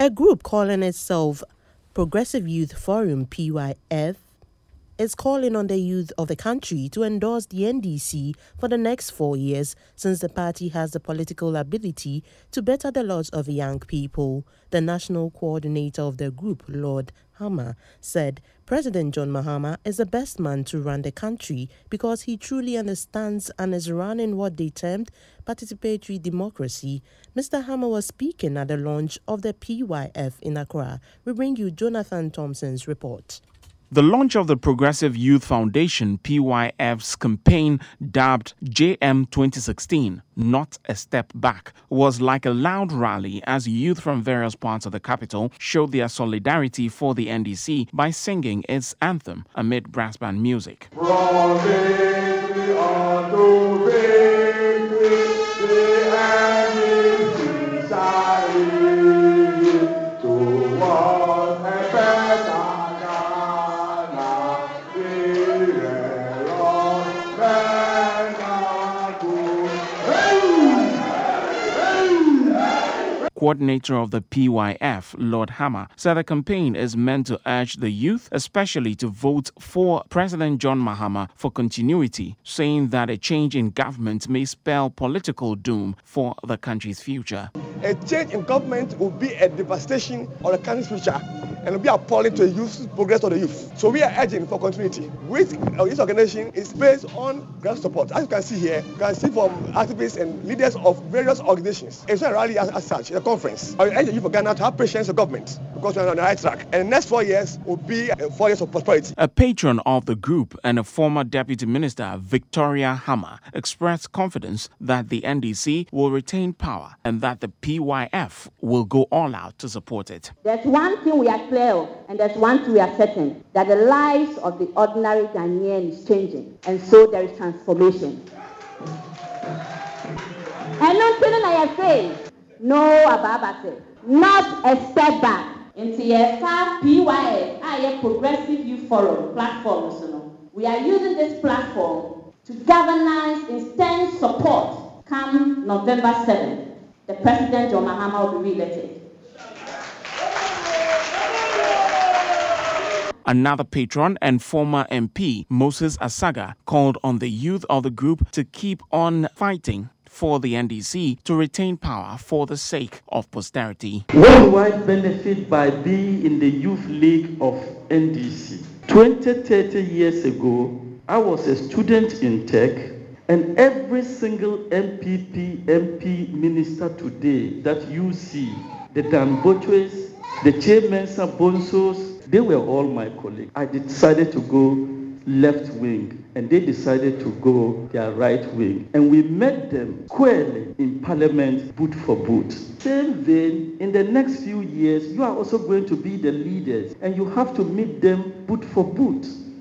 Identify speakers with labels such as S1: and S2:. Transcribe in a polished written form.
S1: A group calling itself Progressive Youth Forum (PYF) is calling on the youth of the country to endorse the NDC for the next 4 years, since the party has the political ability to better the lives of young people. The national coordinator of the group, Lord Hammer, said President John Mahama is the best man to run the country because he truly understands and is running what they termed participatory democracy. Mr. Hammer was speaking at the launch of the PYF in Accra. We bring you Jonathan Thompson's report.
S2: The launch of the Progressive Youth Foundation PYF's campaign, dubbed JM 2016, Not a Step Back, was like a loud rally as youth from various parts of the capital showed their solidarity for the NDC by singing its anthem amid brass band music. Coordinator of the PYF, Lord Hammer, said the campaign is meant to urge the youth, especially to vote for President John Mahama for continuity, saying that a change in government may spell political doom for the country's future.
S3: A change in government will be a devastation of the country's future and will be appalling to the youth, progress of the youth. So we are urging for continuity. With our youth organization is based on ground support. As you can see here, you can see from activists and leaders of various organizations. It's not a rally as such, it's a conference. I urge the youth of Ghana to have patience with government because we're on the right track. And the next 4 years will be 4 years of prosperity.
S2: A patron of the group and a former Deputy Minister, Victoria Hammer, expressed confidence that the NDC will retain power and that the PYF will go all out to support it.
S4: There's one thing we are clear of, and there's one thing we are certain, that the lives of the ordinary Ghanaian is changing, and so there is transformation. And nothing I say, no Ababa, not a step back.
S5: Into your PYF, a Progressive Youth Forum platform. We are using this platform to galvanize instant support come November 7th. The President John Mahama will be re-elected.
S2: Another patron and former MP, Moses Asaga, called on the youth of the group to keep on fighting for the NDC to retain power for the sake of posterity.
S6: What do I benefit by being in the youth league of NDC? 30 years ago, I was a student in tech, and every single MP minister today that you see, the Dan Botches, the Chairman Sabonsos, they were all my colleagues. I decided to go left wing, and they decided to go their right wing. And we met them squarely in Parliament, boot for boot. Same vein, in the next few years, you are also going to be the leaders, and you have to meet them boot for boot.